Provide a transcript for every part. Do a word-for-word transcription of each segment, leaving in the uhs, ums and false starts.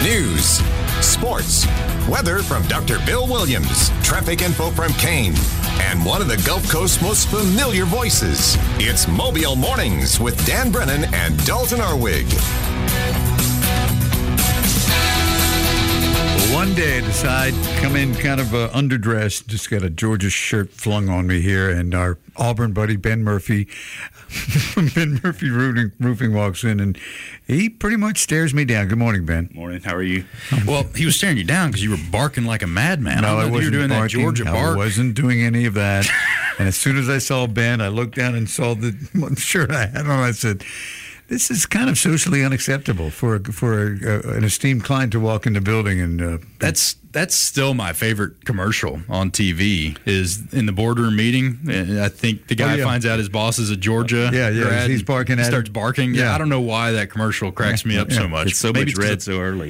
News, sports, weather from Doctor Bill Williams, traffic info from Kane, and one of the Gulf Coast's most familiar voices. It's Mobile Mornings with Dan Brennan and Dalton Arwig. One day I decide, come in kind of uh, underdressed, just got a Georgia shirt flung on me here, and our Auburn buddy Ben Murphy from Ben Murphy Roofing, Roofing walks in, and he pretty much stares me down. Good morning, Ben. Morning. How are you? Well, he was staring you down because you were barking like a madman. No, I, I wasn't you were doing barking. that Georgia bark. I wasn't doing any of that. And as soon as I saw Ben, I looked down and saw the shirt I had on. I said, this is kind of socially unacceptable for for a, a, an esteemed client to walk in the building and. Uh, that's that's still my favorite commercial on T V. Is in the boardroom meeting. And I think the guy oh, yeah. finds out his boss is a Georgia. Yeah, yeah. grad, he's barking. He at starts him. barking. Yeah. yeah, I don't know why that commercial cracks me up yeah. so much. It's so Maybe much red so early.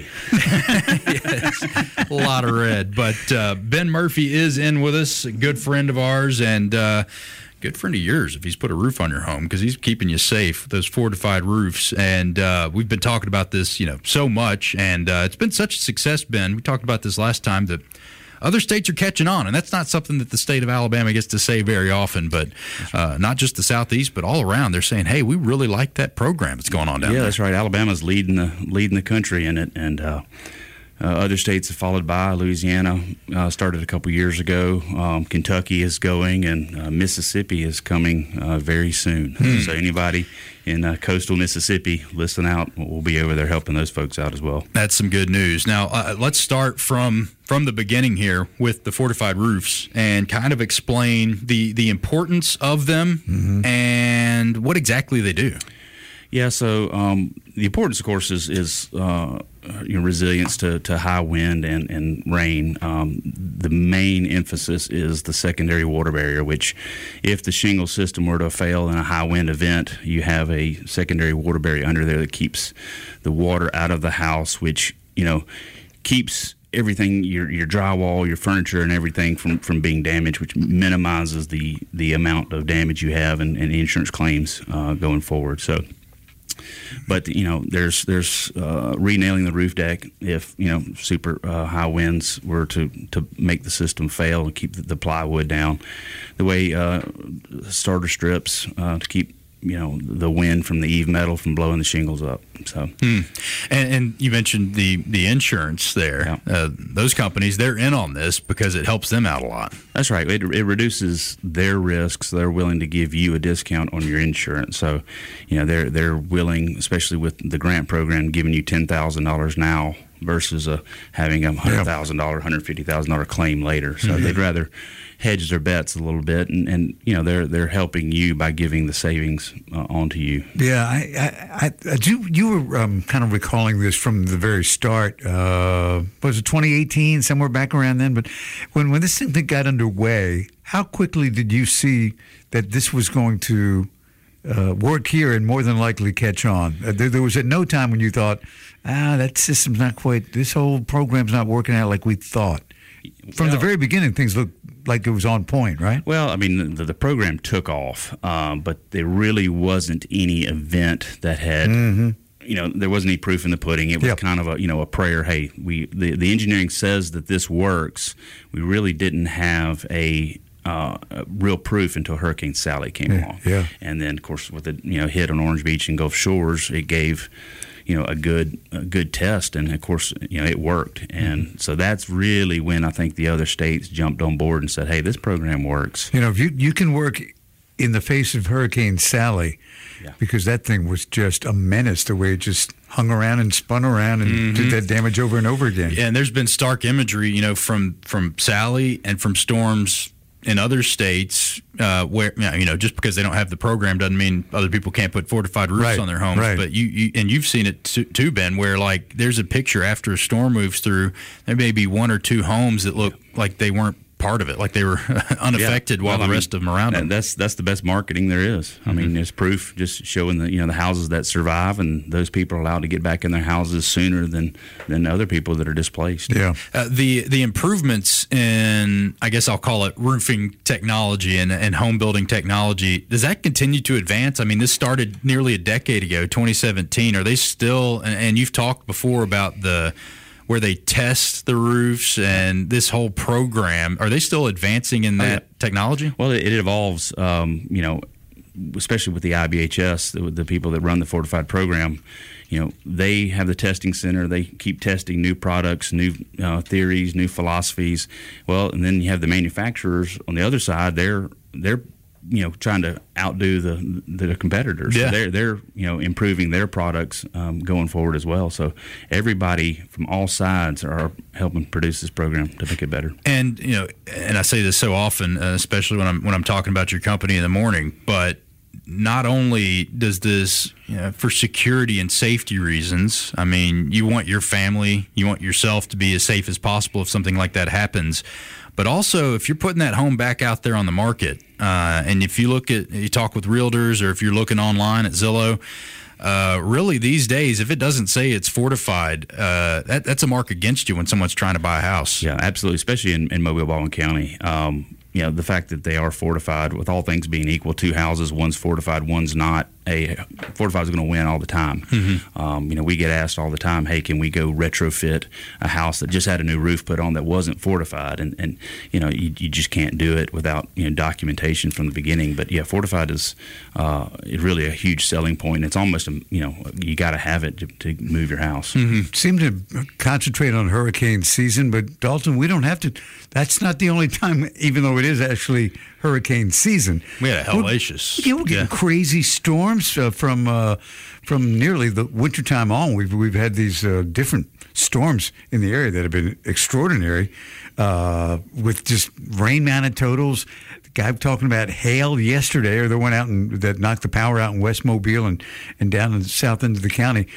Yes, a lot of red. But uh, Ben Murphy is in with us, a good friend of ours, and. Uh, Good friend of yours if he's put a roof on your home because he's keeping you safe, those fortified roofs. And uh, we've been talking about this, you know, so much. And uh, it's been such a success, Ben. We talked about this last time that other states are catching on. And that's not something that the state of Alabama gets to say very often, but uh, not just the Southeast, but all around. They're saying, hey, we really like that program that's going on down yeah, there. Yeah, that's right. Alabama's leading the, leading the country in it. And uh, uh, other states have followed by. Louisiana uh, started a couple years ago. Um, Kentucky is going, and uh, Mississippi is coming uh, very soon. Hmm. So anybody in uh, coastal Mississippi, listen out. We'll be over there helping those folks out as well. That's some good news. Now, uh, let's start from from the beginning here with the fortified roofs and kind of explain the, the importance of them mm-hmm. and what exactly they do. Yeah, so um, the importance, of course, is, is uh, you know, resilience to, to high wind and, and rain. Um, the main emphasis is the secondary water barrier, which if the shingle system were to fail in a high wind event, you have a secondary water barrier under there that keeps the water out of the house, which, you know, keeps everything, your your drywall, your furniture, and everything from, from being damaged, which minimizes the, the amount of damage you have and, and insurance claims uh, going forward. So. But, you know, there's there's uh, re-nailing the roof deck if, you know, super uh, high winds were to, to make the system fail and keep the, the plywood down. The way uh, starter strips uh, to keep, you know, the wind from the eave metal from blowing the shingles up. So, hmm. and, and you mentioned the, the insurance there. Yeah. Uh, those companies, they're in on this because it helps them out a lot. That's right. It, it reduces their risks. They're willing to give you a discount on your insurance. So, you know, they're they're willing, especially with the grant program, giving you ten thousand dollars now versus uh, having a one hundred thousand dollars, one hundred fifty thousand dollars claim later. So mm-hmm. they'd rather hedge their bets a little bit, and, and you know they're they're helping you by giving the savings uh, onto you. Yeah, I I, I do. You were um, kind of recalling this from the very start. Uh, was it twenty eighteen, somewhere back around then? But when when this thing got underway, how quickly did you see that this was going to uh, work here and more than likely catch on? Uh, there, there was at no time when you thought, ah, that system's not quite. This whole program's not working out like we thought. From well, the very beginning, things looked like it was on point, right? Well, I mean, the, the program took off, um, but there really wasn't any event that had, mm-hmm. you know, there wasn't any proof in the pudding. It was yep. kind of a, you know, a prayer. Hey, we the, the engineering says that this works. We really didn't have a Uh, real proof until Hurricane Sally came yeah, along. Yeah. And then, of course, with the you know hit on Orange Beach and Gulf Shores, it gave you know a good a good test, and of course, you know it worked. And mm-hmm. so that's really when I think the other states jumped on board and said, "Hey, this program works." You know, if you you can work in the face of Hurricane Sally, yeah. because that thing was just a menace. The way it just hung around and spun around and mm-hmm. did that damage over and over again. Yeah, and there's been stark imagery, you know, from from Sally and from storms in other states uh, where, you know, just because they don't have the program doesn't mean other people can't put fortified roofs right, on their homes. Right. But you, you, and you've seen it too, Ben, where like there's a picture after a storm moves through, there may be one or two homes that look like they weren't part of it, like they were unaffected yeah. well, while I the mean, rest of them around them. That's that's the best marketing there is. Mm-hmm. I mean, there's proof just showing the you know the houses that survive and those people are allowed to get back in their houses sooner than than other people that are displaced. Yeah. Uh, the the improvements in, I guess I'll call it roofing technology and, and home building technology, does that continue to advance? I mean, this started nearly a decade ago, twenty seventeen. Are they still? And, and you've talked before about the where they test the roofs and this whole program? Are they still advancing in that oh, yeah. technology? Well, it, it evolves, um, you know, especially with the I B H S, the, the people that run the Fortified program. You know, they have the testing center. They keep testing new products, new uh, theories, new philosophies. Well, and then you have the manufacturers on the other side. They're they're you know trying to outdo the the competitors. Yeah. So they're they're you know improving their products um, going forward as well. So everybody from all sides are helping produce this program to make it better. And you know, and I say this so often, uh, especially when I'm when I'm talking about your company in the morning, but not only does this, you know, for security and safety reasons, I mean, you want your family, you want yourself to be as safe as possible if something like that happens. But also, if you're putting that home back out there on the market, uh, and if you look at, you talk with realtors, or if you're looking online at Zillow, uh, really these days, if it doesn't say it's fortified, uh, that, that's a mark against you when someone's trying to buy a house. Yeah, absolutely, especially in, in Mobile, Baldwin County. Um, you know, the fact that they are fortified, with all things being equal, two houses, one's fortified, one's not, a fortified is going to win all the time. Mm-hmm. Um, you know, we get asked all the time, hey, can we go retrofit a house that just had a new roof put on that wasn't fortified? And, and you know, you, you just can't do it without, you know, documentation from the beginning. But, yeah, fortified is uh, really a huge selling point. And it's almost, a, you know, you got to have it to, to move your house. Mm-hmm. Seem to concentrate on hurricane season, but, Dalton, we don't have to. That's not the only time, even though it is actually hurricane season. We had a hellacious. We're, yeah, we're getting yeah. crazy storms uh, from uh, from nearly the wintertime on. We've we've had these uh, different storms in the area that have been extraordinary, uh, with just rain-mounted totals. The guy talking about hail yesterday, or the one out in, that knocked the power out in West Mobile and, and down in the south end of the county.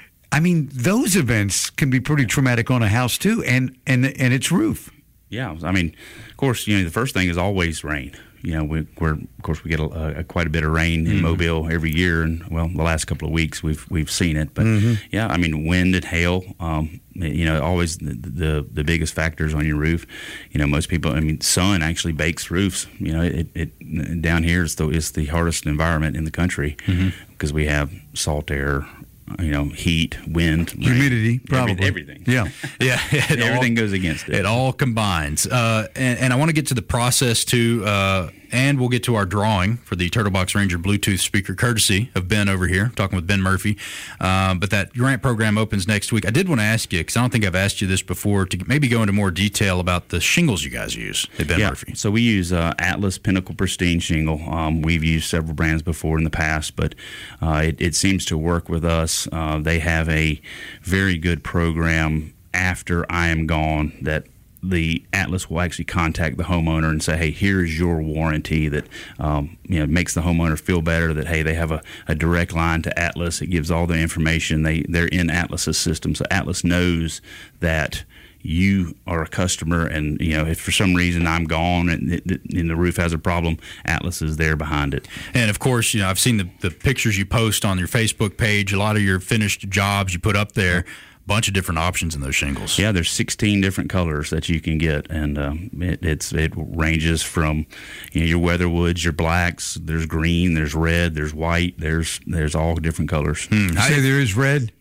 I mean, those events can be pretty traumatic on a house too, and and and its roof. Yeah, I mean, of course, you know, the first thing is always rain. You know, we, we're of course we get a, a, quite a bit of rain in mm-hmm. Mobile every year, and well, the last couple of weeks we've we've seen it. But mm-hmm. yeah, I mean, wind and hail, um, you know, always the, the the biggest factors on your roof. You know, most people, I mean, sun actually bakes roofs. You know, it, it down here is the is the hardest environment in the country because mm-hmm. we have salt air. You know, heat, wind, humidity, rain, probably everything. Yeah, yeah, it everything all, goes against it. It all combines, uh, and, and I want to get to the process too, uh, and we'll get to our drawing for the Turtle Box Ranger Bluetooth speaker, courtesy of Ben over here, talking with Ben Murphy. Uh, but that grant program opens next week. I did want to ask you, because I don't think I've asked you this before, to maybe go into more detail about the shingles you guys use at Ben yeah, Murphy. So we use uh, Atlas Pinnacle Pristine shingle. Um, we've used several brands before in the past, but uh, it, it seems to work with us. Uh, they have a very good program after I am gone that the Atlas will actually contact the homeowner and say, hey, here's your warranty that um, you know makes the homeowner feel better that, hey, they have a, a direct line to Atlas. It gives all the information. They, they're in Atlas's system, so Atlas knows that you are a customer, and you know if for some reason I'm gone and, it, and the roof has a problem, Atlas is there behind it. And of course, you know I've seen the, the pictures you post on your Facebook page. A lot of your finished jobs you put up there. Bunch of different options in those shingles. Yeah, there's sixteen different colors that you can get, and um, it, it's it ranges from you know your weatherwoods, your blacks. There's green, there's red, there's white. There's there's all different colors. Hmm. You say there is red.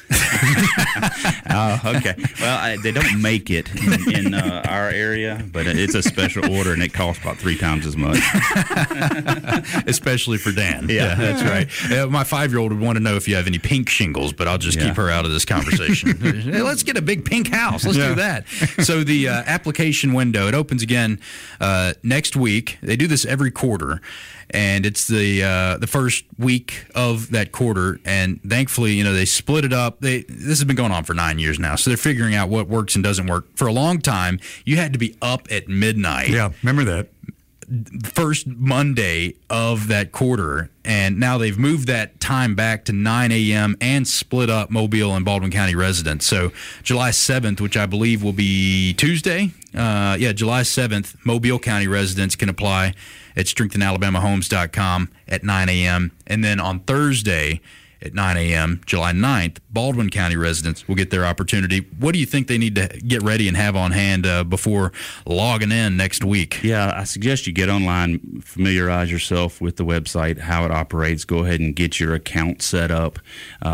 uh, okay. Well, I, they don't make it in, in uh, our area, but it's a special order, and it costs about three times as much. Especially for Dan. Yeah, yeah that's right. Uh, my five-year-old would want to know if you have any pink shingles, but I'll just yeah. keep her out of this conversation. Hey, let's get a big pink house. Let's yeah. do that. So the uh, application window, it opens again uh, next week. They do this every quarter. And it's the uh, the first week of that quarter, and thankfully, you know, they split it up. They this has been going on for nine years now, so they're figuring out what works and doesn't work. For a long time, you had to be up at midnight. Yeah, remember that. First Monday of that quarter, and now they've moved that time back to nine a.m. and split up Mobile and Baldwin County residents. So July seventh, which I believe will be Tuesday, uh, yeah, July seventh, Mobile County residents can apply at strengthen alabama homes dot com at nine a.m. And then on Thursday at nine a.m., July ninth, Baldwin County residents will get their opportunity. What do you think they need to get ready and have on hand uh, before logging in next week? Yeah, I suggest you get online, familiarize yourself with the website, how it operates. Go ahead and get your account set up. Uh,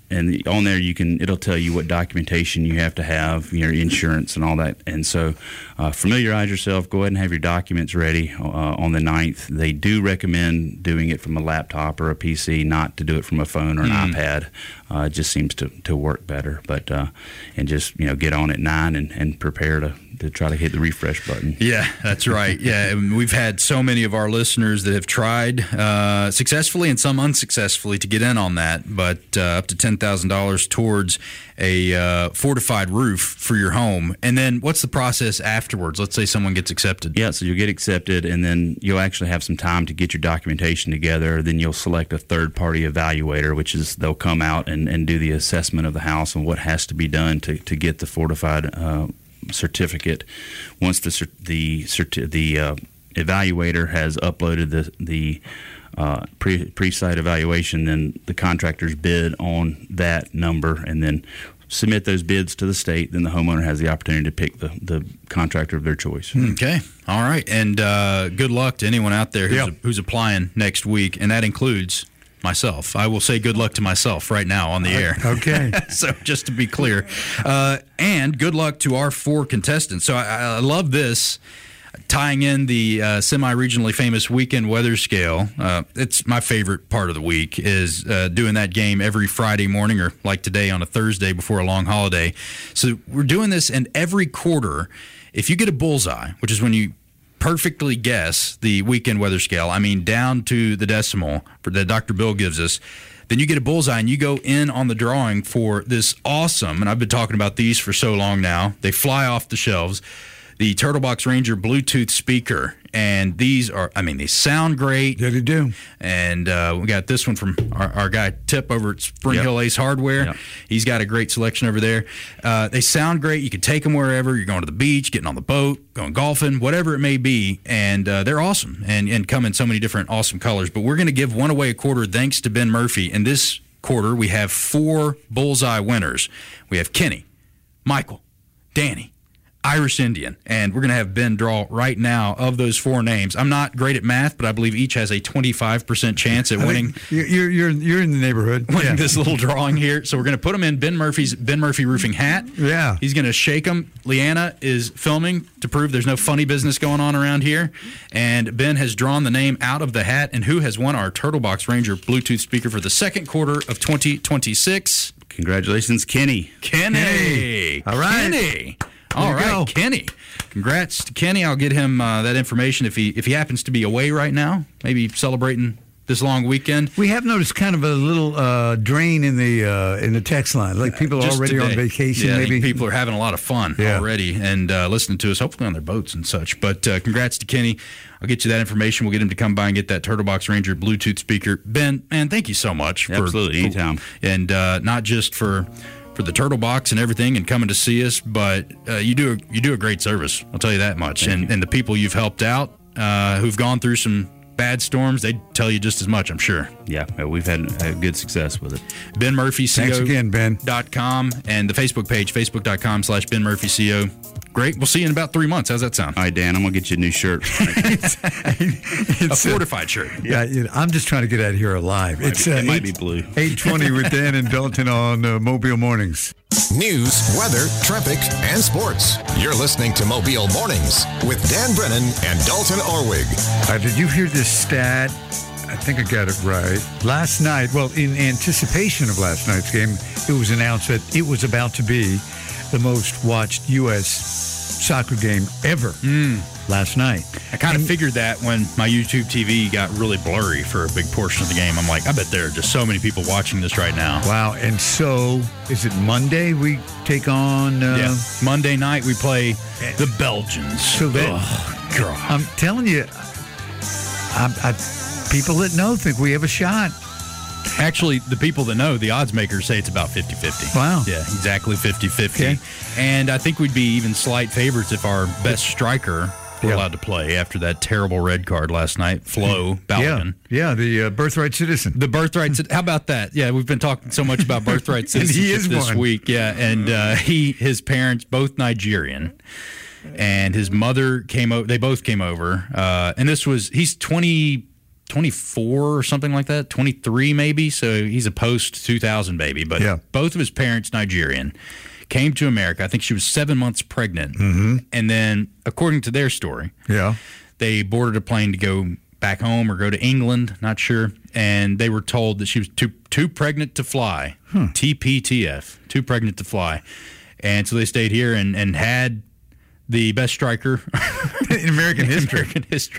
and the, on there you can it'll tell you what documentation you have to have, your insurance and all that. And so uh, familiarize yourself. Go ahead and have your documents ready uh, on the ninth. They do recommend doing it from a laptop or a P C, not to do it from a phone or an mm. iPad. Uh, it just seems to, to work better. But uh, and just you know get on at nine and, and prepare to. to try to hit the refresh button. Yeah, that's right. Yeah, we've had so many of our listeners that have tried uh, successfully and some unsuccessfully to get in on that, but uh, up to ten thousand dollars towards a uh, fortified roof for your home. And then what's the process afterwards? Let's say someone gets accepted. Yeah, so you'll get accepted, and then you'll actually have some time to get your documentation together. Then you'll select a third-party evaluator, which is they'll come out and, and do the assessment of the house and what has to be done to, to get the fortified uh certificate. Once the the the uh, evaluator has uploaded the the uh, pre pre-site evaluation, then the contractors bid on that number and then submit those bids to the state. Then the homeowner has the opportunity to pick the, the contractor of their choice. Okay, all right, and uh, good luck to anyone out there who's, yep. who's applying next week, and that includes myself. I will say good luck to myself right now on the air. Okay. So just to be clear. Uh, and good luck to our four contestants. So I, I love this, tying in the uh, semi-regionally famous weekend weather scale. Uh, it's my favorite part of the week is uh, doing that game every Friday morning or like today on a Thursday before a long holiday. So we're doing this, and every quarter, if you get a bullseye, which is when you perfectly guess the weekend weather scale, I mean down to the decimal that Doctor Bill gives us, then you get a bullseye and you go in on the drawing for this awesome, and I've been talking about these for so long now, they fly off the shelves, the Turtlebox Ranger Bluetooth speaker. And these are, I mean, they sound great. Yeah, they do. And uh, we got this one from our, our guy Tip over at Spring yep. Hill Ace Hardware. Yep. He's got a great selection over there. Uh, they sound great. You can take them wherever. You're going to the beach, getting on the boat, going golfing, whatever it may be. And uh, they're awesome and, and come in so many different awesome colors. But we're going to give one away a quarter thanks to Ben Murphy. And this quarter, we have four bullseye winners. We have Kenny, Michael, Danny, Irish Indian, and we're going to have Ben draw right now of those four names. I'm not great at math, but I believe each has a twenty-five percent chance at I winning. You're you're you're in the neighborhood. Winning yeah. this little drawing here. So we're going to put them in Ben Murphy's Ben Murphy roofing hat. Yeah. He's going to shake them. Leanna is filming to prove there's no funny business going on around here. And Ben has drawn the name out of the hat and who has won our Turtlebox Ranger Bluetooth speaker for the second quarter of twenty twenty-six. Congratulations, Kenny. Kenny. Kenny. All right. Kenny. All right, go. Kenny. Congrats to Kenny. I'll get him uh, that information if he if he happens to be away right now, maybe celebrating this long weekend. We have noticed kind of a little uh, drain in the uh, in the text line. Like people are Just already today. on vacation. Yeah, I maybe think people are having a lot of fun Yeah. already and uh, listening to us, hopefully on their boats and such. But uh, congrats to Kenny. I'll get you that information. We'll get him to come by and get that Turtlebox Ranger Bluetooth speaker. Ben, man, thank you so much. Absolutely, for, anytime. And uh, not just for for the Turtle Box and everything and coming to see us, but uh, you do a, you do a great service. I'll tell you that much. Thank and you. and the people you've helped out uh, who've gone through some bad storms, they tell you just as much, I'm sure. Yeah, we've had, had good success with it. Ben Murphy C O. Thanks again, Ben. Dot com and the Facebook page, facebook.com slash Ben Murphy C O. Great. We'll see you in about three months. How's that sound? All right, Dan, I'm going to get you a new shirt. A fortified shirt. Yeah, you know, I'm just trying to get out of here alive. Might It's be- uh, it might eight- be blue. eight twenty with Dan and Dalton on uh, Mobile Mornings. News, weather, traffic, and sports. You're listening to Mobile Mornings with Dan Brennan and Dalton Orwig. Uh, did you hear this stat? I think I got it right. Last night, well, in anticipation of last night's game, it was announced that it was about to be the most watched U S soccer game ever last night. I kind of figured that when my YouTube T V got really blurry for a big portion of the game. I'm like, I bet there are just so many people watching this right now. Wow. And so, is it Monday we take on? Uh, Yeah. Monday night we play the Belgians. So that, oh, God. I'm telling you, I, I, people that know think we have a shot. Actually, the people that know, the odds makers say it's about fifty-fifty. Wow. Yeah, exactly fifty-fifty. Okay. And I think we'd be even slight favorites if our best striker were Yeah. allowed to play after that terrible red card last night, Flo Balogun. Yeah, yeah, the uh, birthright citizen. The birthright. How about that? Yeah, we've been talking so much about birthright citizenship is this one. week. Yeah, and uh, he, his parents, both Nigerian, and his mother came over. They both came over, uh, and this was he's twenty. twenty-four or something like that, twenty-three maybe. So he's a post two thousand baby. But Yeah. both of his parents Nigerian. Came to America. I think she was seven months pregnant. Mm-hmm. And then, according to their story, Yeah. they boarded a plane to go back home or go to England, not sure. And they were told that she was too too pregnant to fly. Hmm. T P T F, too pregnant to fly. And so they stayed here and, and had the best striker In American history. American history.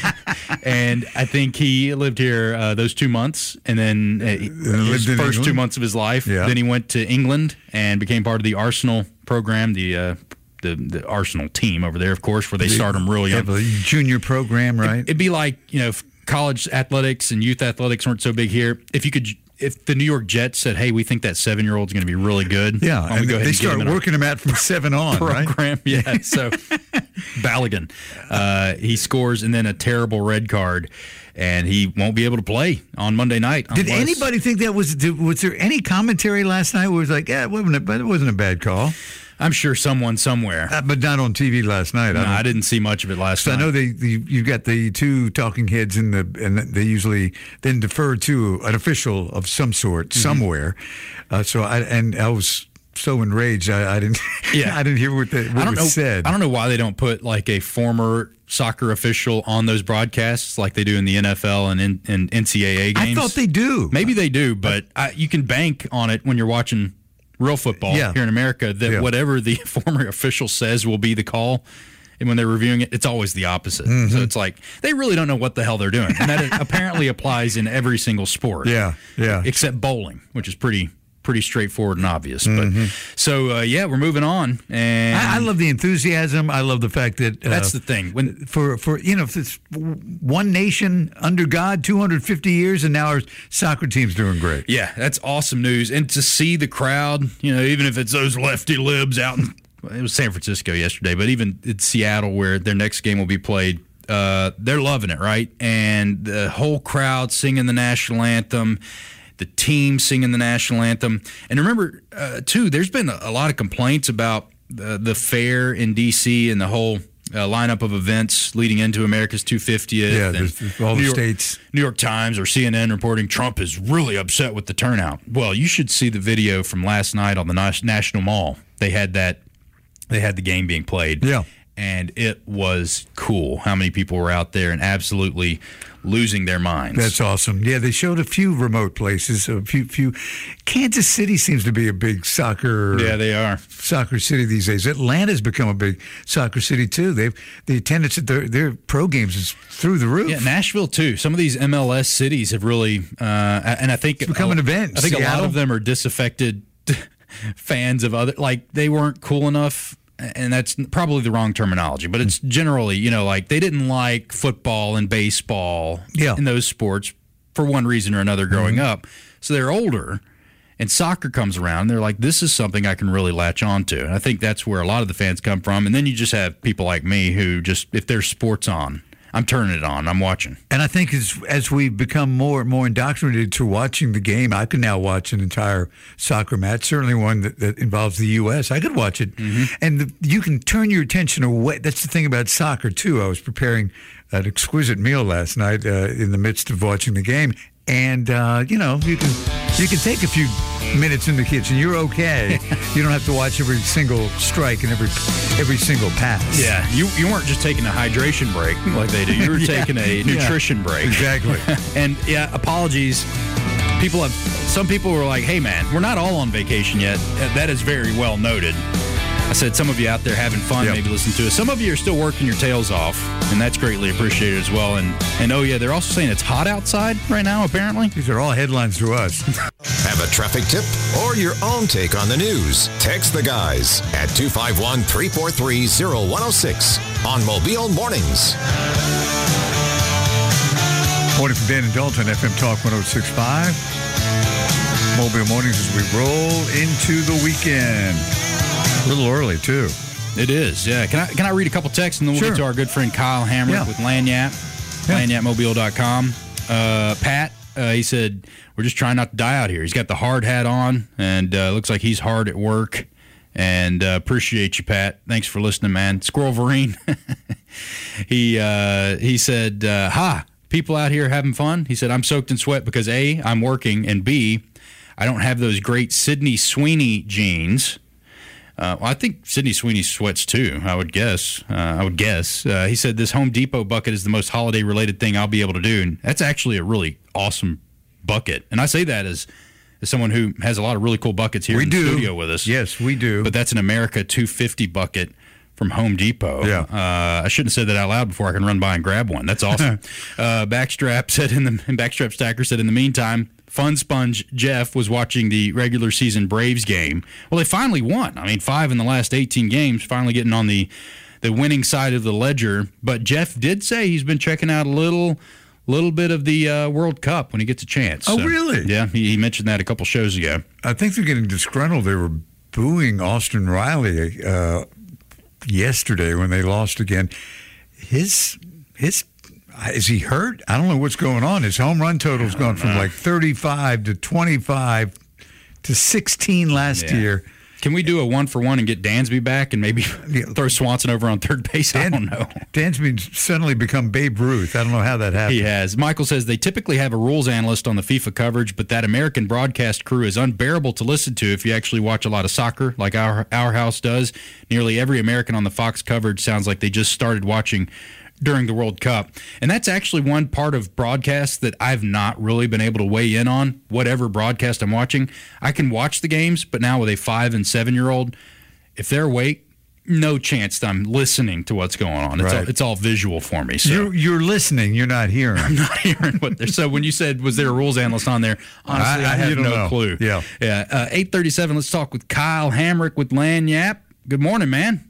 And I think he lived here uh, those two months, and then uh, his lived in first two England? months of his life. Yeah. Then he went to England and became part of the Arsenal program, the uh, the, the Arsenal team over there, of course, where they start them real young. Yeah, the junior program, right? It'd be like, you know, if college athletics and youth athletics weren't so big here. If you could, if the New York Jets said, "Hey, we think that seven-year-old's going to be really good," yeah, why don't we and go ahead they and get start him in our working them out from seven on, right? program. Yeah, so Balogun, uh, he scores and then a terrible red card, and he won't be able to play on Monday night. Did unless- anybody think that was? did- Was there any commentary last night where it was like, yeah, it wasn't a, but it wasn't a bad call, I'm sure someone somewhere. uh, but not on T V last night. No, don't- I didn't see much of it last So I night. know they, the, you've got the two talking heads in the, and they usually then defer to an official of some sort Mm-hmm. somewhere. Uh, so I and I was so enraged I, I didn't, Yeah. I didn't hear what, the, what I don't was know. said. I don't know why they don't put like a former soccer official on those broadcasts like they do in the N F L and in, in N C double A games. I thought they do. Maybe they do, but I, you can bank on it when you're watching real football Yeah. here in America that Yeah. whatever the former official says will be the call. And when they're reviewing it, it's always the opposite. Mm-hmm. So it's like they really don't know what the hell they're doing. And that apparently applies in every single sport. Yeah, yeah. Except bowling, which is pretty pretty straightforward and obvious. But so uh, yeah, we're moving on. And I, I love the enthusiasm. I love the fact that uh, that's the thing. When for for you know, if it's one nation under God, two hundred fifty years, and now our soccer team's doing great. Yeah, that's awesome news. And to see the crowd, you know, even if it's those lefty libs out in, it was San Francisco yesterday, but even in Seattle where their next game will be played, uh, they're loving it, right? And the whole crowd singing the national anthem, the team singing the national anthem. And remember, uh, too, there's been a, a lot of complaints about the, the fair in D C and the whole uh, lineup of events leading into America's two hundred fiftieth. Yeah, and there's- there's all the New York- states. New York Times or C N N reporting Trump is really upset with the turnout. Well, you should see the video from last night on the Nas- National Mall. They had that. They had the game being played. Yeah. And it was cool how many people were out there and absolutely losing their minds. That's awesome. Yeah, they showed a few remote places. A few, few. Kansas City seems to be a big soccer. yeah, they are. Soccer city these days. Atlanta's become a big soccer city too. They've the attendance at their their pro games is through the roof. Yeah, Nashville too. Some of these M L S cities have really, uh, and I think It's become an event. I think a lot Seattle? of them are disaffected fans of other, like they weren't cool enough. And that's probably the wrong terminology, but it's generally, you know, like they didn't like football and baseball Yeah. in those sports for one reason or another growing Mm-hmm. up. So they're older, and soccer comes around. And they're like, this is something I can really latch on to. And I think that's where a lot of the fans come from. And then you just have people like me who just, if there's sports on, I'm turning it on. I'm watching. And I think as as we become more and more indoctrinated to watching the game, I can now watch an entire soccer match, certainly one that, that involves the U S I could watch it. Mm-hmm. And the, you can turn your attention away. That's the thing about soccer, too. I was preparing an exquisite meal last night uh, in the midst of watching the game. And, uh, you know, you can you can take a few minutes in the kitchen. You're okay. You don't have to watch every single strike and every every single pass. Yeah, you you weren't just taking a hydration break like they do. You were Yeah. taking a Yeah. nutrition break. Exactly. And yeah, apologies. People have some people were like, "Hey, man, we're not all on vacation yet." That is very well noted. I said some of you out there having fun, Yep. maybe listen to us. Some of you are still working your tails off, and that's greatly appreciated as well. And and oh yeah, they're also saying it's hot outside right now. Apparently, These are all headlines to us. Have a traffic tip or your own take on the news? Text the guys at two five one, three four three, zero one zero six on Mobile Mornings. Morning from Dan and Dalton, F M Talk one oh six point five. Mobile Mornings as we roll into the weekend. A little early, too. it is. Yeah, can I can I read a couple texts and then we'll Sure. get to our good friend Kyle Hamrick Yeah. with Lanyap, Yeah. lanyap mobile dot com. Uh, Pat, uh, he said we're just trying not to die out here. He's got the hard hat on and uh, looks like he's hard at work. And uh, appreciate you, Pat. Thanks for listening, man. Squirrel Vereen, he uh, he said, uh, "Ha, people out here having fun? He said, I'm soaked in sweat because A, I'm working, and B, I don't have those great Sydney Sweeney jeans. Uh, well, I think Sydney Sweeney sweats too, I would guess. Uh, I would guess. Uh, he said this Home Depot bucket is the most holiday-related thing I'll be able to do. And that's actually a really awesome bucket. And I say that as, as someone who has a lot of really cool buckets here we in do. the studio with us. Yes, we do. But that's an America two fifty bucket from Home Depot. Yeah. Uh, I shouldn't have said that out loud before I can run by and grab one. That's awesome. uh, Backstrap said in the Backstrap Stacker said in the meantime, Fun Sponge Jeff was watching the regular season Braves game. Well, they finally won. I mean, five in the last eighteen games, finally getting on the the winning side of the ledger. But Jeff did say he's been checking out a little little bit of the uh, World Cup when he gets a chance. Oh, So, really? Yeah, he, he mentioned that a couple shows ago. I think they're getting disgruntled. They were booing Austin Riley uh, yesterday when they lost again. His his is he hurt? I don't know what's going on. His home run total's gone from like thirty-five to twenty-five to sixteen last Yeah. year. Can we do a one for one and get Dansby back and maybe Yeah. throw Swanson over on third base? I don't know. Dansby's suddenly become Babe Ruth. I don't know how that happened. He has. Michael says they typically have a rules analyst on the FIFA coverage, but that American broadcast crew is unbearable to listen to if you actually watch a lot of soccer, like our our house does. Nearly every American on the Fox coverage sounds like they just started watching during the World Cup. And that's actually one part of broadcast that I've not really been able to weigh in on, whatever broadcast I'm watching. I can watch the games, but now with a five and seven-year-old, if they're awake, no chance that I'm listening to what's going on. It's, Right. all, it's all visual for me. So. You're, you're listening. You're not hearing. I'm not hearing what they're. So when you said, was there a rules analyst on there? Honestly, I, I- I have you don't no know. clue. Yeah. Yeah. Uh, eight thirty-seven, let's talk with Kyle Hamrick with Lagniappe. Good morning, man.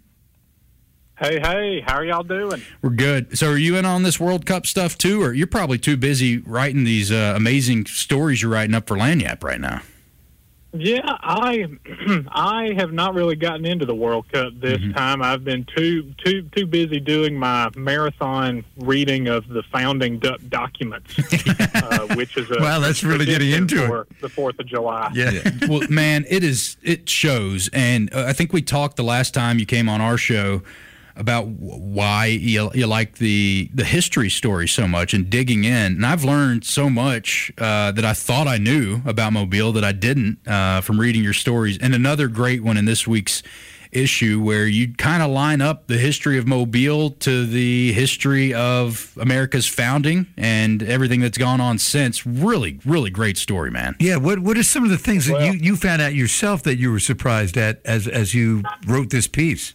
Hey, hey, how are y'all doing? We're good. So are you in on this World Cup stuff too, or you're probably too busy writing these uh, amazing stories you're writing up for Lagniappe right now? Yeah, I I have not really gotten into the World Cup this Mm-hmm. time. I've been too too too busy doing my marathon reading of the founding do- documents, uh, which is a Wow, that's really getting tradition into it. for the Fourth of July. Yeah. Well, man, it is. It shows, and uh, I think we talked the last time you came on our show about w- why you, you like the the history story so much and digging in. And I've learned so much uh, that I thought I knew about Mobile that I didn't uh, from reading your stories. And another great one in this week's issue where you kind of line up the history of Mobile to the history of America's founding and everything that's gone on since. Really, really great story, man. Yeah, what what are some of the things that Well- you, you found out yourself that you were surprised at as as you wrote this piece?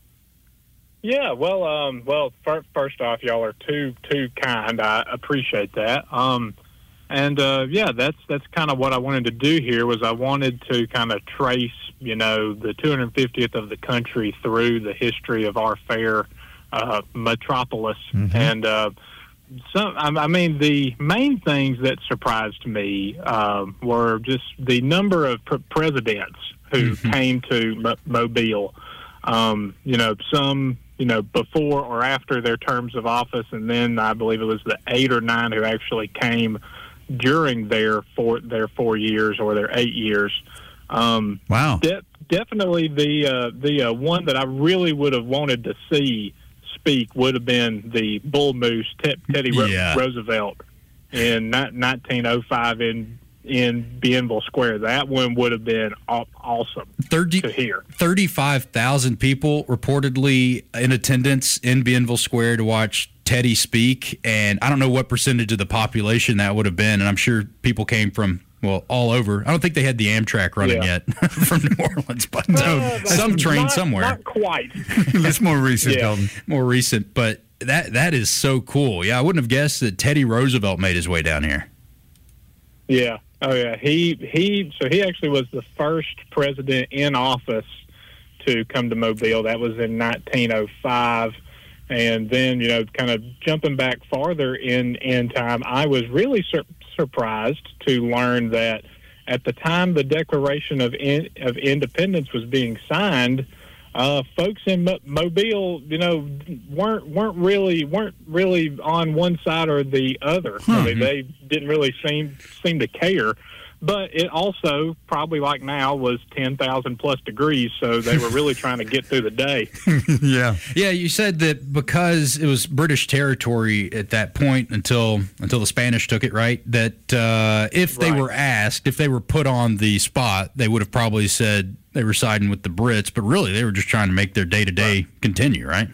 Yeah, well, um, well, fir- first off, y'all are too too kind. I appreciate that. Um, and uh, yeah, that's that's kind of what I wanted to do here. Was I wanted to kind of trace, you know, the two hundred fiftieth of the country through the history of our fair uh, metropolis, Mm-hmm. and uh, some. I I mean, the main things that surprised me um, were just the number of pr- presidents who came to Mo- Mobile. Um, you know, some. You know, before or after their terms of office, and then I believe it was the eight or nine who actually came during their four their four years or their eight years. Um, Wow. de- definitely the uh, the uh, one that I really would have wanted to see speak would have been the Bull Moose Te- Teddy Ro- Yeah. Roosevelt in ni- nineteen oh five in in Bienville Square. That one would have been aw- awesome thirty to hear. thirty-five thousand people reportedly in attendance in Bienville Square to watch Teddy speak. And I don't know what percentage of the population that would have been. And I'm sure people came from, well, all over. I don't think they had the Amtrak running Yeah. yet from New Orleans, but uh, some train Not- somewhere. Not quite. That's more recent, Yeah. Dalton. More recent. But that that is so cool. Yeah, I wouldn't have guessed that Teddy Roosevelt made his way down here. Yeah. Oh, yeah. He he. So he actually was the first president in office to come to Mobile. That was in nineteen oh five. And then, you know, kind of jumping back farther in, in time, I was really sur- surprised to learn that at the time the Declaration of in, of Independence was being signed, uh, folks in Mo- Mobile, you know, weren't weren't really weren't really on one side or the other. I mean, they didn't really seem seem to care but it also, probably like now, was ten thousand plus degrees, so they were really trying to get through the day. yeah. Yeah, you said that because it was British territory at that point until until the Spanish took it, right? That uh, if they Right. were asked, if they were put on the spot, they would have probably said they were siding with the Brits, but really they were just trying to make their day-to-day continue, right?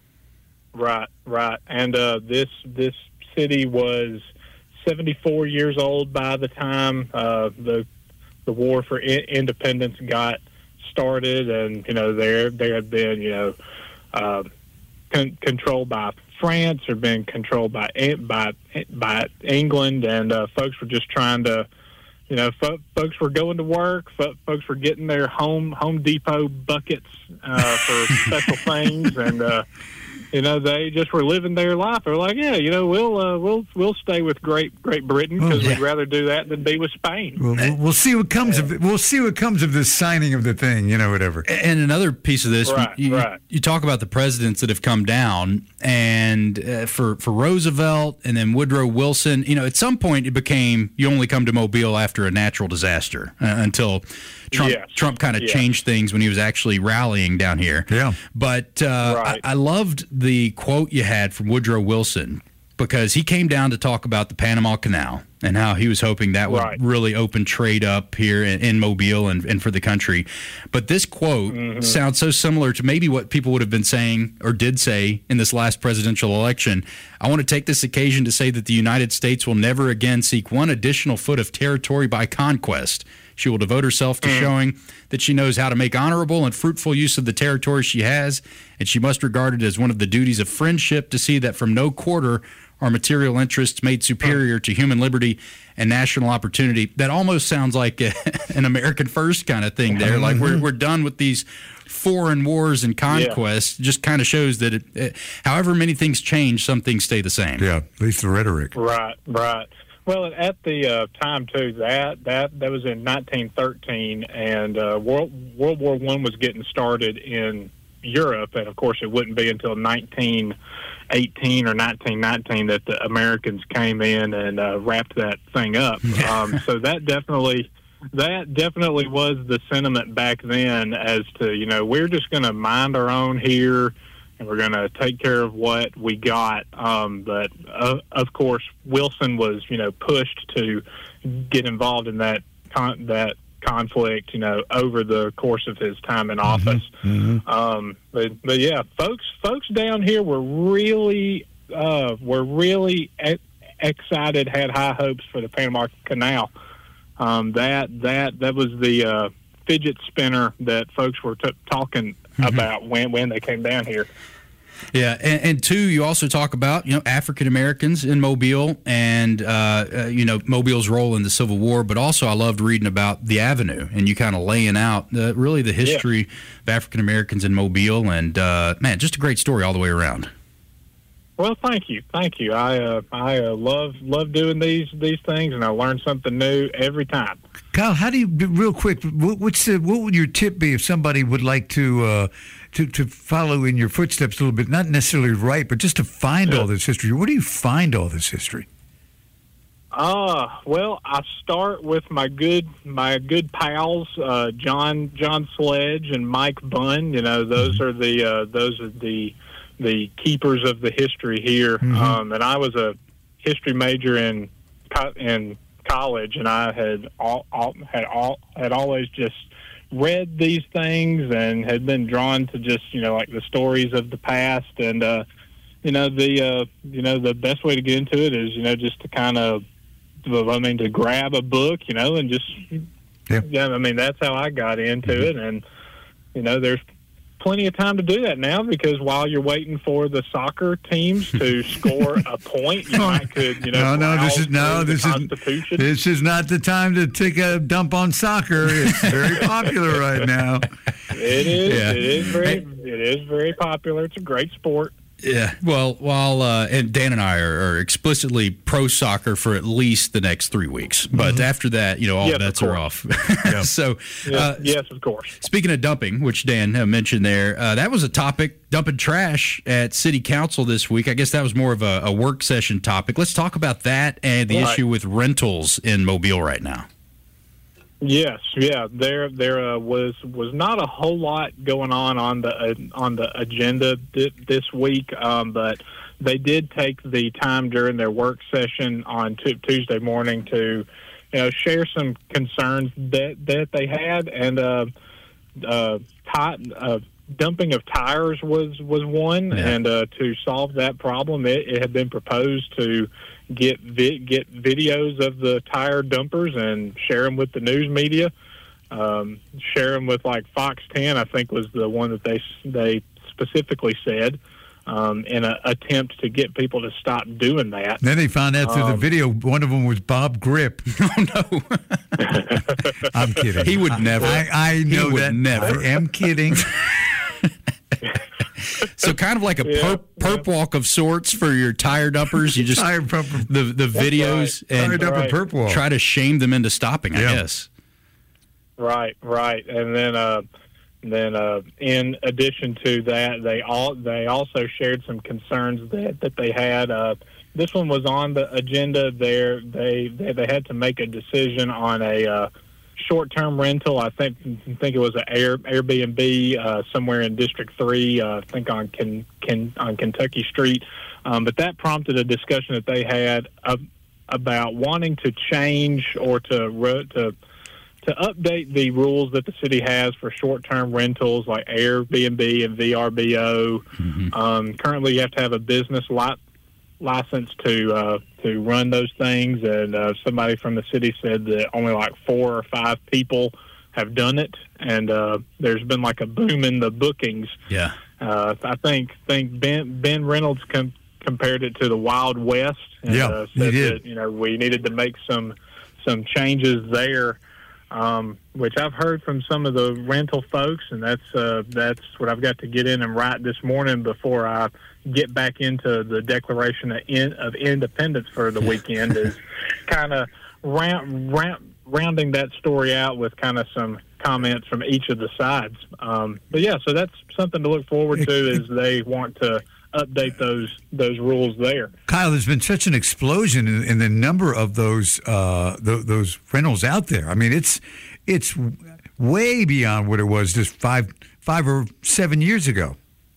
Right, right. And uh, this this city was seventy-four years old by the time uh, the the war for I- independence got started, and you know there there had been you know uh, con- controlled by France or been controlled by by by England, and uh, folks were just trying to. You know, fo- folks were going to work. Fo- folks were getting their home Home Depot buckets uh, for special things, and uh, you know they just were living their life. They're like, yeah, you know, we'll uh, we'll we'll stay with Great Great Britain because Oh, yeah. we'd rather do that than be with Spain. We'll, we'll, we'll see what comes of it. We'll see what comes of this signing of the thing. You know, whatever. And another piece of this, Right, you, right. you talk about the presidents that have come down, and uh, for for Roosevelt and then Woodrow Wilson, you know, at some point it became you only come to Mobile after a natural disaster uh, until Trump Yes. Trump kind of Yes. changed things when he was actually rallying down here. Yeah. But uh, Right. I, I loved the quote you had from Woodrow Wilson because he came down to talk about the Panama Canal and how he was hoping that would Right. really open trade up here in, in Mobile and, and for the country. But this quote Mm-hmm. sounds so similar to maybe what people would have been saying or did say in this last presidential election. I want to take this occasion to say that the United States will never again seek one additional foot of territory by conquest. She will devote herself to showing that she knows how to make honorable and fruitful use of the territory she has, and she must regard it as one of the duties of friendship to see that from no quarter are material interests made superior to human liberty and national opportunity. That almost sounds like a, an American first kind of thing there. Like we're we're done with these foreign wars and conquests. Just kind of shows that it, it, however many things change, some things stay the same. Yeah, at least the rhetoric. Right, right. Well, at the uh, time too, that that that was in nineteen thirteen, and uh, World World War One was getting started in Europe, and of course, it wouldn't be until nineteen eighteen or nineteen nineteen that the Americans came in and uh, wrapped that thing up. Um, so that definitely. That definitely was the sentiment back then as to, you know, we're just going to mind our own here and we're going to take care of what we got. Um, but, uh, of course, Wilson was, you know, pushed to get involved in that con- that conflict, you know, over the course of his time in office. Mm-hmm. Um, but, but, yeah, folks folks down here were really, uh, were really e- excited, had high hopes for the Panama Canal. Um, that that that was the uh, fidget spinner that folks were t- talking Mm-hmm. about when, when they came down here. Yeah, and, and two, you also talk about you know African Americans in Mobile and uh, uh, you know Mobile's role in the Civil War, but also I loved reading about the Avenue and you kind of laying out uh, really the history Yeah. of African Americans in Mobile, and uh, man, just a great story all the way around. Well, thank you, thank you. I uh, I uh, love love doing these these things, and I learn something new every time. Kyle, how do you, real quick, what, what's the, what would your tip be if somebody would like to, uh, to to follow in your footsteps a little bit, not necessarily write, but just to find Yeah. all this history? Where do you find all this history? Uh, well, I start with my good my good pals, uh, John John Sledge and Mike Bunn. You know, those are the uh, those are the the keepers of the history here. Mhm. Um, and I was a history major in co- in college, and I had all, all had all had always just read these things and had been drawn to just you know like the stories of the past. And uh, you know the uh, you know the best way to get into it is you know just to kind of I mean to grab a book, you know, and just Yeah. yeah. I mean that's how I got into Mhm. it, and you know there's plenty of time to do that now because while you're waiting for the soccer teams to score a point, you might could you know No, no, this browse is no, through the this is Constitution. this is not the time to take a dump on soccer. It's very popular right now. It is. Yeah. It is very. It is very popular. It's a great sport. Yeah, well, while uh, and Dan and I are, are explicitly pro soccer for at least the next three weeks, but after that, you know, all Yes, of bets are course. off. So, Yes, uh, yes, of course. speaking of dumping, which Dan uh, mentioned there, uh, that was a topic, dumping trash at City Council this week. I guess that was more of a, a work session topic. Let's talk about that and the Right. issue with rentals in Mobile right now. Yes, yeah. There, there uh, was was not a whole lot going on on the uh, on the agenda th- this week, um, but they did take the time during their work session on t- Tuesday morning to, you know, share some concerns that that they had, and uh, uh, t- uh, dumping of tires was was one, yeah. and uh, to solve that problem, it, it had been proposed to get vi- get videos of the tire dumpers and share them with the news media. Um, share them with like Fox ten, I think was the one that they they specifically said, um, in an attempt to get people to stop doing that. Then they found out through Um, the video one of them was Bob Grip. Oh no, I'm kidding. he would never. I, I know he would that. never. I am kidding. So kind of like a Yeah, perp, perp walk of sorts for your tire dumpers. You just Tire bumper. the the videos right. Tire and dumper Right. perp walk. try to shame them into stopping. I Yeah. guess. Right, right, and then uh, then uh, in addition to that, they all they also shared some concerns that that they had. Uh, this one was on the agenda. There, they they they had to make a decision on a uh, short-term rental. I think I think it was an Air, Airbnb uh, somewhere in District Three. Uh, I think on Ken, Ken, on Kentucky Street. Um, but that prompted a discussion that they had uh, about wanting to change or to ro- to to update the rules that the city has for short-term rentals like Airbnb and V R B O. Mm-hmm. Um, currently, you have to have a business li- license to uh, to run those things, and uh, somebody from the city said that only like four or five people have done it, and uh, there's been like a boom in the bookings. Yeah. Uh, I think think Ben Ben Reynolds com- compared it to the Wild West, and Yeah, uh, he said did. that you know we needed to make some some changes there. Um, which I've heard from some of the rental folks, and that's uh, that's what I've got to get in and write this morning before I get back into the Declaration of, in, of Independence for the weekend. Is kind of round, round, rounding that story out with kind of some comments from each of the sides. Um, but yeah, so that's something to look forward to as they want to update those those rules there. Kyle, there's been such an explosion in, in the number of those uh, th- those rentals out there. I mean, it's it's way beyond what it was just five five or seven years ago.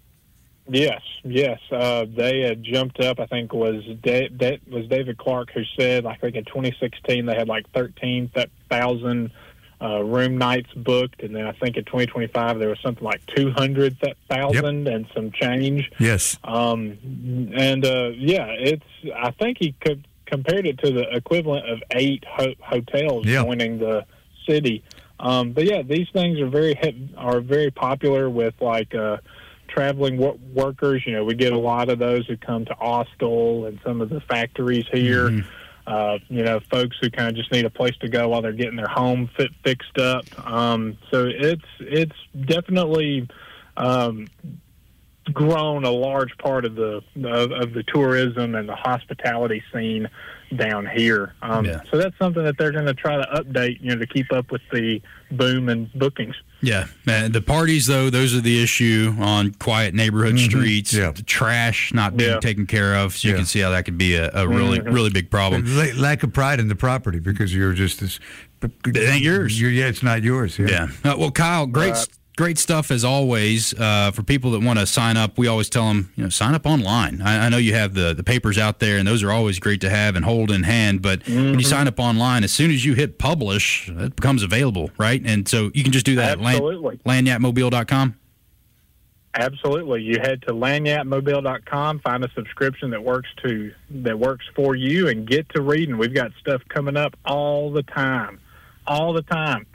Yes, yes, uh, they had jumped up. I think it was da- that was David Clark who said, I think in twenty sixteen they had like thirteen thousand uh, room nights booked, and then I think in twenty twenty-five there was something like two hundred thousand and some change. Yes. Um, and uh, yeah, it's. I think he could compared it to the equivalent of eight ho- hotels Yeah. joining the city. Um, but yeah, these things are very he- are very popular with like uh, traveling wor- workers. You know, we get a lot of those who come to Austell and some of the factories here. Mm-hmm. Uh, you know, folks who kind of just need a place to go while they're getting their home fit fixed up. Um, so it's it's definitely um, grown a large part of the of, of the tourism and the hospitality scene down here. Um, Yeah. So that's something that they're going to try to update, you know, to keep up with the boom in bookings. Yeah, man, the parties though, those are the issue on quiet neighborhood streets. Yeah. The trash not being Yeah. taken care of, so you Yeah. can see how that could be a, a really, really big problem. La- lack of pride in the property because you're just this. It ain't yours. You're, yeah, it's not yours. Yeah. Yeah. Uh, well, Kyle, great, Right. great stuff as always. Uh, for people that want to sign up, we always tell them, you know, sign up online. I, I know you have the, the papers out there, and those are always great to have and hold in hand. But when you sign up online, as soon as you hit publish, it becomes available, right? And so you can just do that Absolutely. at land, lanyatmobile dot com. Absolutely. You head to lanyat mobile dot com, find a subscription that works to that works for you, and get to reading. We've got stuff coming up all the time, all the time.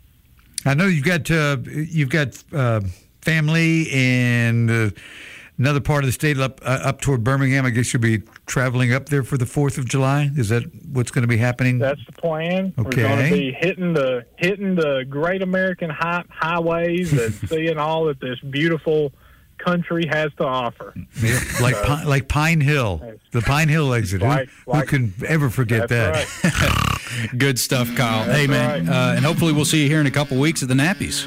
I know you've got uh, you've got uh, family in uh, another part of the state up uh, up toward Birmingham. I guess you'll be traveling up there for the Fourth of July. Is that what's going to be happening? That's the plan. Okay. We're going to be hitting the hitting the great American high, highways and seeing all that this beautiful country has to offer. Yeah, like Pi- like Pine Hill, the Pine Hill exit. Like- who, like- who can ever forget that? That's right. Good stuff, Kyle. That's hey, man, right. uh, and hopefully we'll see you here in a couple weeks at the Nappies.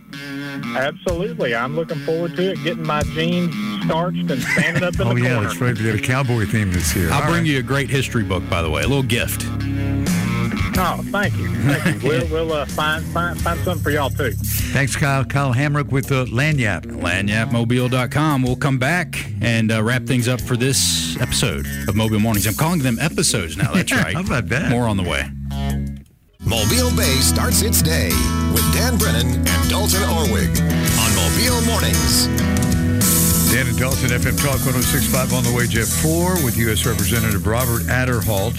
Absolutely. I'm looking forward to it, getting my jeans starched and standing up in Oh the yeah, corner. that's right. We got a cowboy theme this year. I'll All bring right. you a great history book, by the way, a little gift. Oh, thank you. Thank you. We'll, we'll uh, find, find find something for y'all, too. Thanks, Kyle. Kyle Hamrick with the Lagniappe. Lagniappe Mobile dot com. We'll come back and uh, wrap things up for this episode of Mobile Mornings. I'm calling them episodes now. That's right. How about that? More on the way. Mobile Bay starts its day with Dan Brennan and Dalton Orwig on Mobile Mornings. Dan and Dalton, F M Talk one oh six point five on the way, Jet four with U S Representative Robert Adderholt.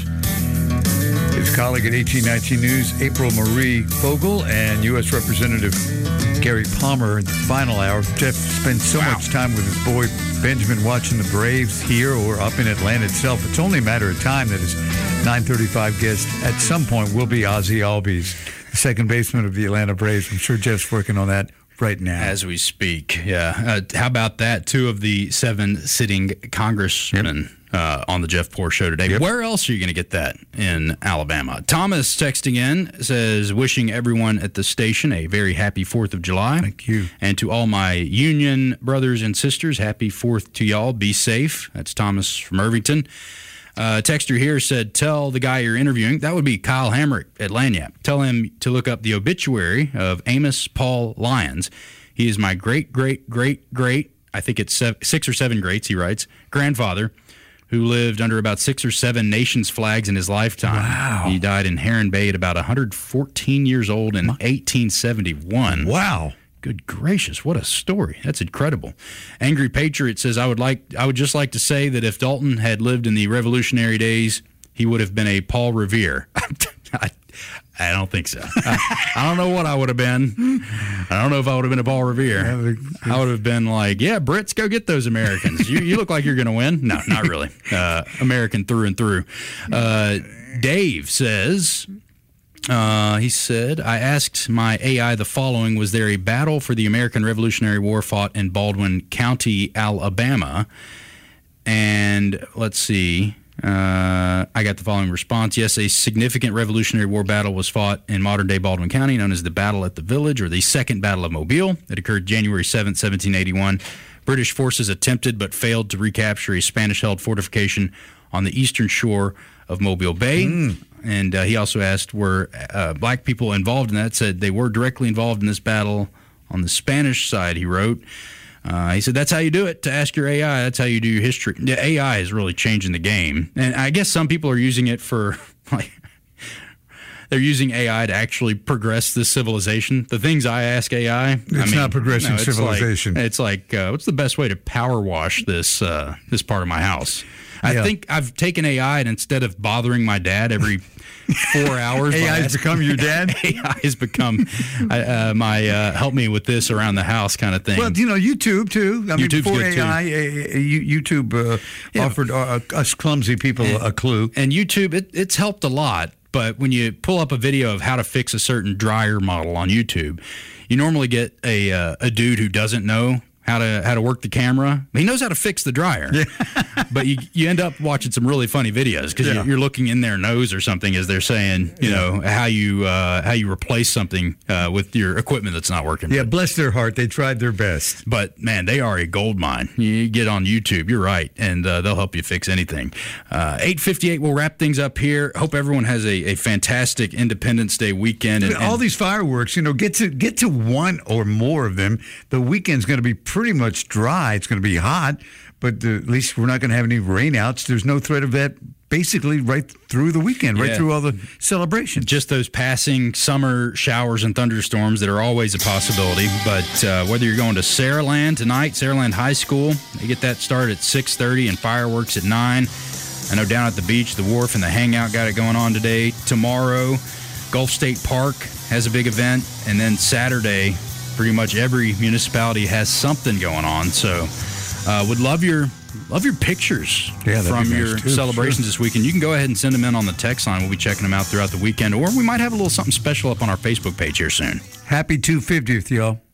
His colleague at eighteen nineteen News, April Marie Fogel, and U S Representative Gary Palmer in the final hour. Jeff spends so wow. much time with his boy Benjamin watching the Braves here or up in Atlanta itself. It's only a matter of time that his nine thirty-five guest at some point will be Ozzie Albies, the second baseman of the Atlanta Braves. I'm sure Jeff's working on that right now. As we speak, yeah. Uh, how about that? Two of the seven sitting congressmen yep. uh, on the Jeff Poor Show today. Yep. Where else are you going to get that in Alabama? Thomas texting in says, wishing everyone at the station a very happy fourth of July. Thank you. And to all my union brothers and sisters, happy fourth to y'all. Be safe. That's Thomas from Irvington. Uh, texter here said, tell the guy you're interviewing, that would be Kyle Hamrick at Lagniappe. Tell him to look up the obituary of Amos Paul Lyons. He is my great, great, great, great, I think it's seven, six or seven greats, he writes, grandfather, who lived under about six or seven nations' flags in his lifetime. Wow. He died in Heron Bay at about one hundred fourteen years old in eighteen seventy-one. Wow. Good gracious, what a story. That's incredible. Angry Patriot says, I would like I would just like to say that if Dalton had lived in the Revolutionary days, he would have been a Paul Revere. I, I don't think so. I, I don't know what I would have been. I don't know if I would have been a Paul Revere. I would have been like, yeah, Brits, go get those Americans. You, you look like you're going to win. No, not really. Uh, American through and through. Uh, Dave says... Uh, he said, I asked my A I the following. Was there a battle for the American Revolutionary War fought in Baldwin County, Alabama? And let's see. Uh, I got the following response. Yes, a significant Revolutionary War battle was fought in modern-day Baldwin County, known as the Battle at the Village, or the Second Battle of Mobile. It occurred January seventh, seventeen eighty-one. British forces attempted but failed to recapture a Spanish-held fortification on the eastern shore of Mobile Bay. Mm. And uh, he also asked, were uh, black people involved in that? Said they were directly involved in this battle on the Spanish side, he wrote. Uh, he said, that's how you do it, to ask your A I. That's how you do your history. The A I is really changing the game. And I guess some people are using it for, like, they're using A I to actually progress this civilization. The things I ask A I, it's I mean, not progressing no, it's civilization. Like, it's like, uh, what's the best way to power wash this uh, this part of my house? I yeah. think I've taken A I, and instead of bothering my dad every four hours, A I has become your dad. A I has become uh, my uh, help me with this around the house kind of thing. Well, you know, YouTube too. I mean, YouTube's before good A I, too. uh, YouTube uh, Yeah. offered uh, us clumsy people and, a clue. And YouTube, it, it's helped a lot. But when you pull up a video of how to fix a certain dryer model on YouTube, you normally get a uh, a dude who doesn't know how to how to work the camera. He knows how to fix the dryer, yeah. But you you end up watching some really funny videos because yeah. you're, you're looking in their nose or something as they're saying, you yeah. know, how you uh, how you replace something uh, with your equipment that's not working. Yeah, right. Bless their heart, they tried their best. But man, they are a gold mine. You get on YouTube, you're right, and uh, they'll help you fix anything. Uh, eight fifty-eight, we'll wrap things up here. Hope everyone has a, a fantastic Independence Day weekend. And, and all these fireworks, you know, get to get to one or more of them. The weekend's going to be pretty much dry. It's going to be hot, but uh, at least we're not going to have any rainouts. There's no threat of that basically right through the weekend, right yeah. through all the celebrations. Just those passing summer showers and thunderstorms that are always a possibility. But uh, whether you're going to Saraland tonight, Saraland High School, they get that started at six thirty and fireworks at nine. I know down at the beach, the Wharf and the Hangout got it going on today. Tomorrow, Gulf State Park has a big event. And then Saturday, pretty much every municipality has something going on. So uh, would love your love your pictures yeah, from nice your too, celebrations sure. this weekend. You can go ahead and send them in on the text line. We'll be checking them out throughout the weekend. Or we might have a little something special up on our Facebook page here soon. Happy two hundred fiftieth, y'all.